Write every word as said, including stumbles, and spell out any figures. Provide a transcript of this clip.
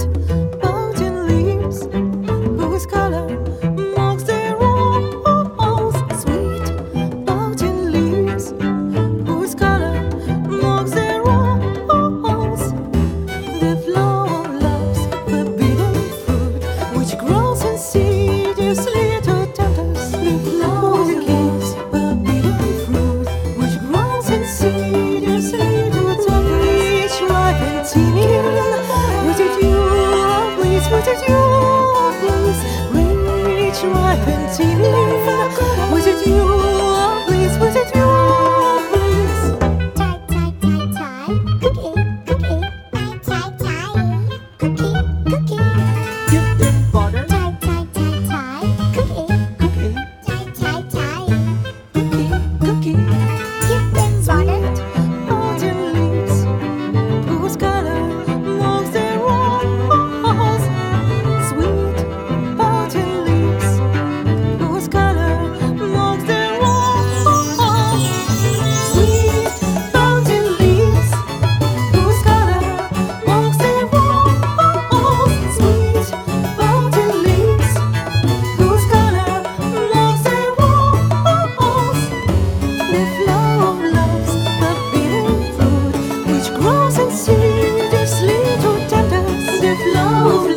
mountain leaves, whose color marks their walls. Sweet mountain leaves, whose color marks their walls. The flower loves forbidden fruit, which grows insidiously to tempt us. The flower gives forbidden fruit, which grows insidiously to tempt us. Which ripe and timid, was it you, oh please, was it you, oh please? Which ripe and timid, was it you, oh please, was it you, oh please? Tie, tie, tie, tie, cookie, cookie, tie, tie, tie, cookie, cookie. Dip in butter, Tie, tie, tie, tie, cookie, cookie, tie, tie, tie, cookie, cookie. dip in butter. Mountain leaves, whose color marks their walls. Sweet mountain leaves, whose color marks their walls. Sweet mountain leaves, whose color marks their walls. Sweet mountain leaves, whose color marks their walls. The flower loves forbidden fruit, which grows insidiously to tempt us. The flower